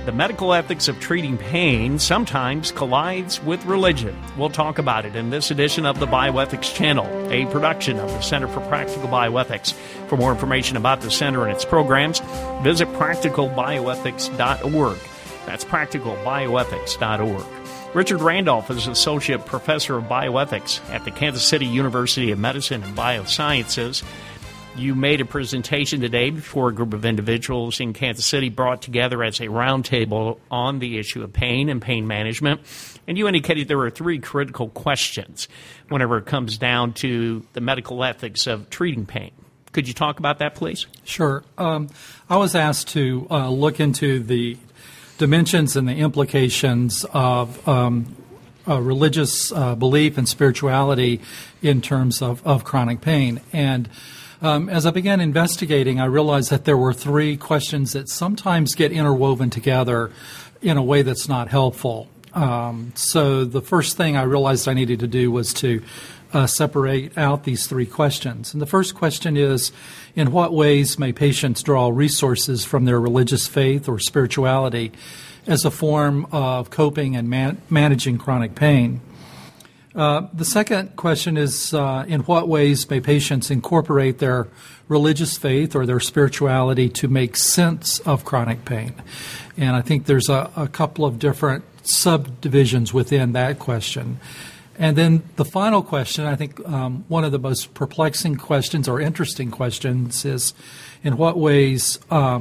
The medical ethics of treating pain sometimes collides with religion. We'll talk about it in this edition of the Bioethics Channel, a production of the Center for Practical Bioethics. For more information about the center and its programs, visit practicalbioethics.org. That's practicalbioethics.org. Richard Randolph is Associate Professor of Bioethics at the Kansas City University of Medicine and Biosciences. You made a presentation today before a group of individuals in Kansas City brought together as a roundtable on the issue of pain and pain management. And you indicated there were three critical questions whenever it comes down to the medical ethics of treating pain. Could you talk about that, please? Sure. I was asked to look into the dimensions and the implications of religious belief and spirituality in terms of chronic pain. And as I began investigating, I realized that there were three questions that sometimes get interwoven together in a way that's not helpful. So the first thing I realized I needed to do was to separate out these three questions. And the first question is, in what ways may patients draw resources from their religious faith or spirituality as a form of coping and managing chronic pain? The second question is, in what ways may patients incorporate their religious faith or their spirituality to make sense of chronic pain? And I think there's a couple of different subdivisions within that question. And then the final question, I think one of the most perplexing questions or interesting questions is, in what ways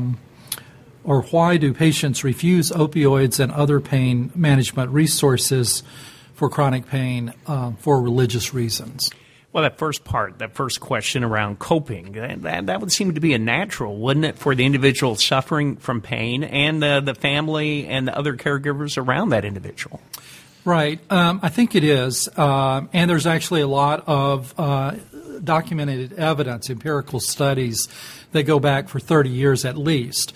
or why do patients refuse opioids and other pain management resources for chronic pain for religious reasons? Well, that first question around coping, that would seem to be a natural, wouldn't it, for the individual suffering from pain and the family and the other caregivers around that individual? Right. I think it is. And there's actually a lot of documented evidence, empirical studies that go back for 30 years at least,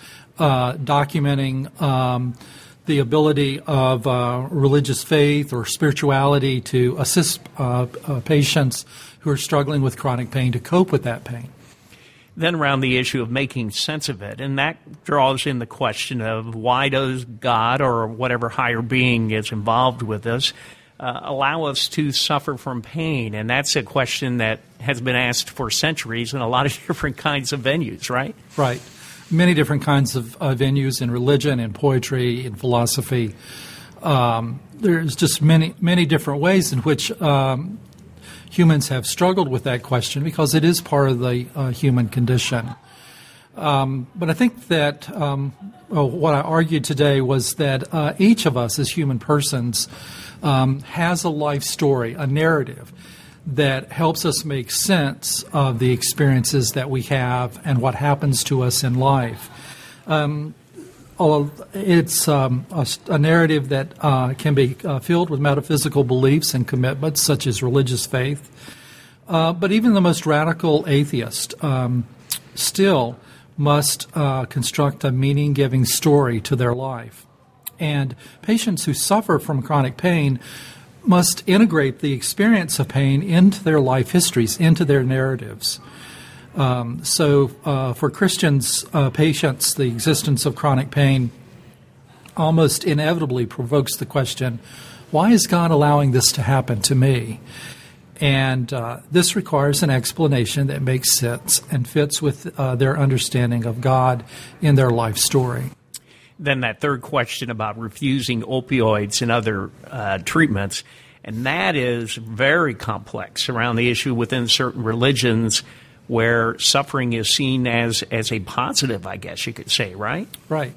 documenting the ability of religious faith or spirituality to assist patients who are struggling with chronic pain to cope with that pain. Then around the issue of making sense of it, and that draws in the question of why does God or whatever higher being is involved with us allow us to suffer from pain? And that's a question that has been asked for centuries in a lot of different kinds of venues, right? Right. Many different kinds of venues in religion, in poetry, in philosophy. There's just many different ways in which humans have struggled with that question because it is part of the human condition. But I think that what I argued today was that each of us as human persons has a life story, a narrative that helps us make sense of the experiences that we have and what happens to us in life. It's a narrative that can be filled with metaphysical beliefs and commitments, such as religious faith. But even the most radical atheist still must construct a meaning-giving story to their life. And patients who suffer from chronic pain must integrate the experience of pain into their life histories, into their narratives. So for Christians, patients, the existence of chronic pain almost inevitably provokes the question, why is God allowing this to happen to me? And this requires an explanation that makes sense and fits with their understanding of God in their life story. Then that third question about refusing opioids and other treatments, and that is very complex around the issue within certain religions where suffering is seen as a positive, I guess you could say, right? Right.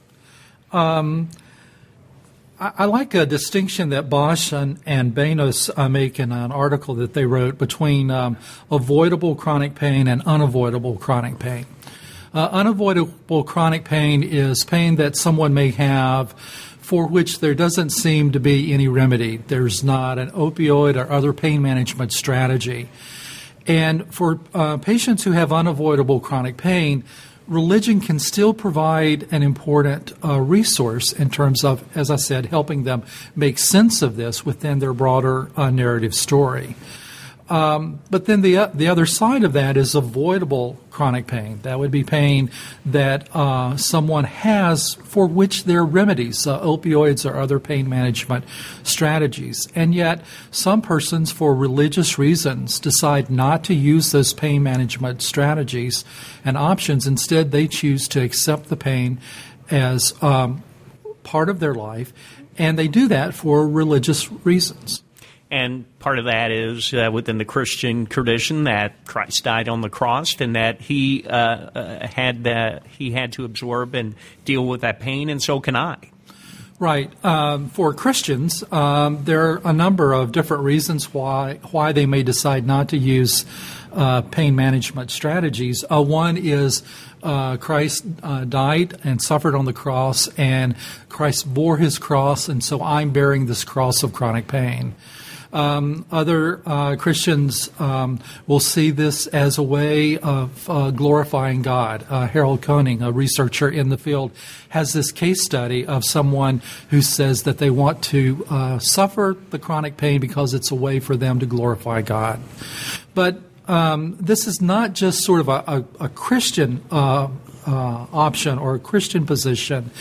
I like a distinction that Bosch and Banos make in an article that they wrote between avoidable chronic pain and unavoidable chronic pain. Unavoidable chronic pain is pain that someone may have for which there doesn't seem to be any remedy. There's not an opioid or other pain management strategy. And for patients who have unavoidable chronic pain, religion can still provide an important resource in terms of, as I said, helping them make sense of this within their broader narrative story. But then the other side of that is avoidable chronic pain. That would be pain that someone has for which there are remedies, opioids or other pain management strategies. And yet some persons, for religious reasons, decide not to use those pain management strategies and options. Instead, they choose to accept the pain as part of their life, and they do that for religious reasons. And part of that is within the Christian tradition that Christ died on the cross and that he had to absorb and deal with that pain, and so can I. Right. For Christians, there are a number of different reasons why they may decide not to use pain management strategies. One is Christ died and suffered on the cross, and Christ bore his cross, and so I'm bearing this cross of chronic pain. Other Christians will see this as a way of glorifying God. Harold Koenig, a researcher in the field, has this case study of someone who says that they want to suffer the chronic pain because it's a way for them to glorify God. But this is not just sort of a Christian option or a Christian position.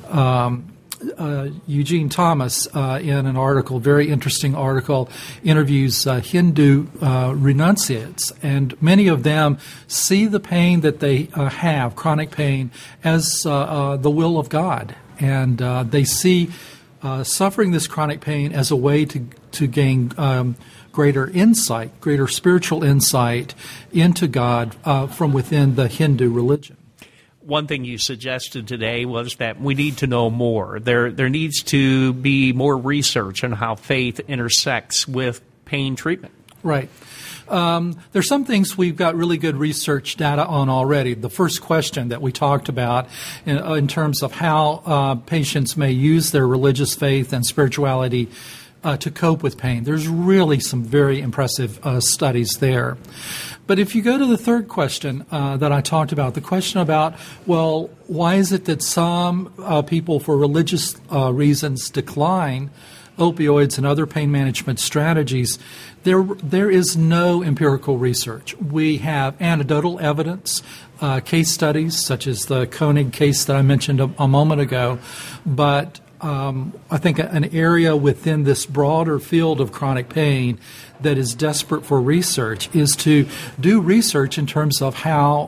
Eugene Thomas, in an article, very interesting article, interviews Hindu renunciates, and many of them see the pain that they have, chronic pain, as the will of God, and they see suffering this chronic pain as a way to gain greater insight, greater spiritual insight into God from within the Hindu religion. One thing you suggested today was that we need to know more. There needs to be more research on how faith intersects with pain treatment. Right. There's some things we've got really good research data on already. The first question that we talked about in terms of how patients may use their religious faith and spirituality to cope with pain. There's really some very impressive studies there. But if you go to the third question that I talked about, the question about, well, why is it that some people for religious reasons decline opioids and other pain management strategies, there is no empirical research. We have anecdotal evidence, case studies such as the Koenig case that I mentioned a moment ago, but I think an area within this broader field of chronic pain that is desperate for research is to do research in terms of how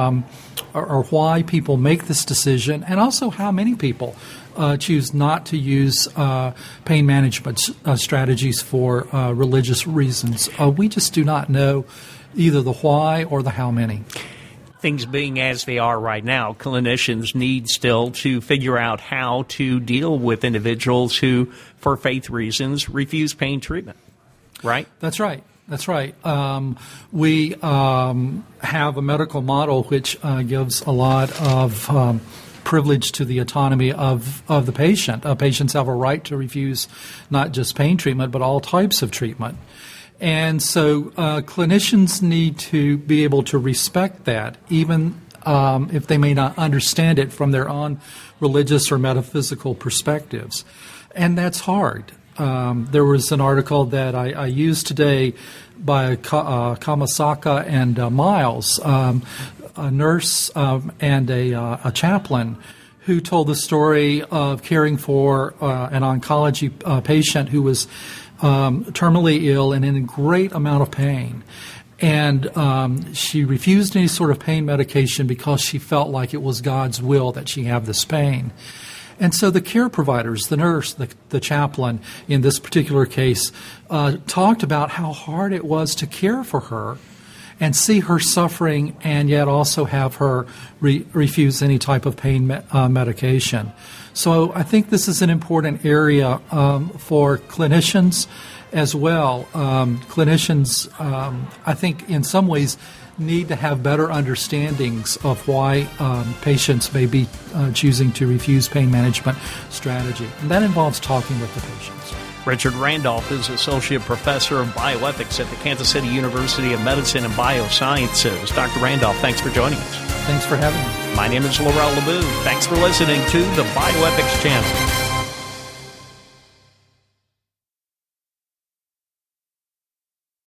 or why people make this decision, and also how many people choose not to use pain management strategies for religious reasons. We just do not know either the why or the how many. Things being as they are right now, clinicians need still to figure out how to deal with individuals who, for faith reasons, refuse pain treatment, right? That's right. That's right. We have a medical model which gives a lot of privilege to the autonomy of the patient. Patients have a right to refuse not just pain treatment, but all types of treatment. And so clinicians need to be able to respect that, even if they may not understand it from their own religious or metaphysical perspectives. And that's hard. There was an article that I used today by Kamasaka and Miles, a nurse and a chaplain, who told the story of caring for an oncology patient who was terminally ill and in a great amount of pain. And she refused any sort of pain medication because she felt like it was God's will that she have this pain. And so the care providers, the nurse, the chaplain in this particular case, talked about how hard it was to care for her and see her suffering and yet also have her refuse any type of pain medication. So I think this is an important area for clinicians as well. Clinicians, I think, in some ways need to have better understandings of why patients may be choosing to refuse pain management strategy. And that involves talking with the patients. Richard Randolph is Associate Professor of Bioethics at the Kansas City University of Medicine and Biosciences. Dr. Randolph, thanks for joining us. Thanks for having me. My name is Laurel LeBoux. Thanks for listening to the Bioethics Channel.